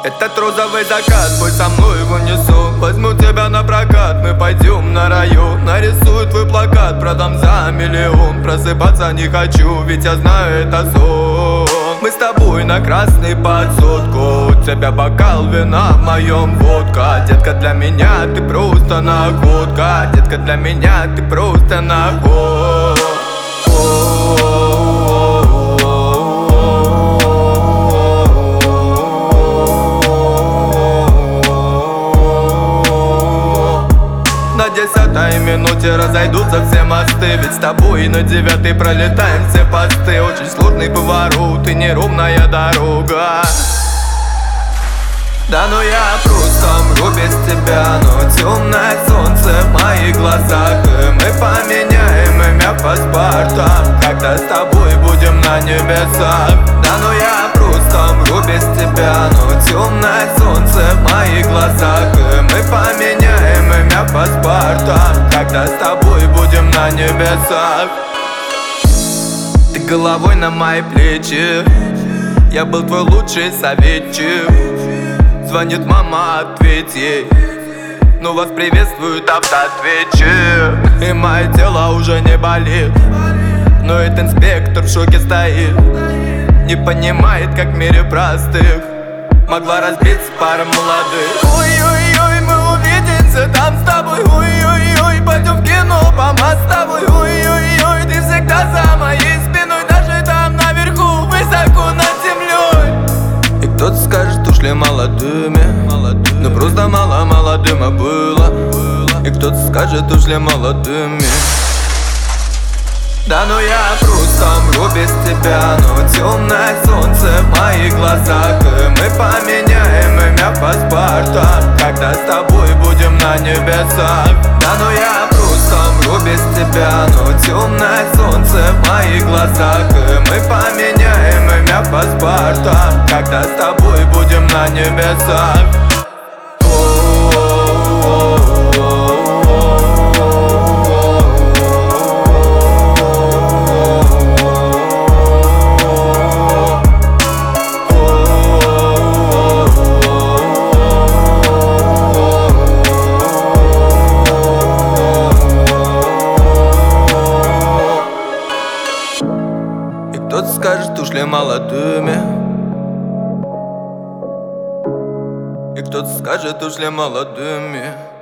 Этот розовый закат, пусть со мной в унисон. Возьму тебя на прокат, мы пойдем на район. Нарисую твой плакат, продам за миллион. Просыпаться не хочу, ведь я знаю, это сон. Мы с тобой на красный под сотку. У тебя бокал вина, в моем водка. Детка, для меня ты просто находка. Детка, для меня ты просто находка. На 10-й минуте разойдутся все мосты. Ведь с тобой на 9-й пролетаем все посты. Очень сложный поворот и неровная дорога. Да ну я просто умру без тебя. Но темное солнце в моих глазах. И мы поменяем имя в паспортах, когда с тобой будем на небесах. Да ну я просто умру без тебя. Но темное солнце в моих глазах. И мы поменяем имя в паспортах, когда с тобой будем на небесах. Ты головой на мои плечи. Я был твой лучший советчик. Звонит мама, ответь ей. Ну вас приветствует автоответчик. И мое тело уже не болит. Но этот инспектор в шоке стоит. Не понимает, как в мире простых могла разбиться пара молодых. Ой-ой-ой, мы увидимся там с тобой. Ой-ой-ой, пойдем в кино по мостовой. Ой-ой-ой, ты всегда за моей спиной. Даже там наверху, высоко над землей. И кто-то скажет, ушли молодыми. Но просто мало дыма было. И кто-то скажет, ушли молодыми. Да ну я просто умру без тебя. Но темное солнце в моих глазах. И мы поменяем имя в паспортах, когда с тобой будем на небесах. Да ну я просто умру без тебя. Но темное солнце в моих глазах. И мы поменяем имя в паспортах, когда с тобой будем на небесах. Кто-то скажет, ушли молодыми. И кто-то скажет, ушли молодыми.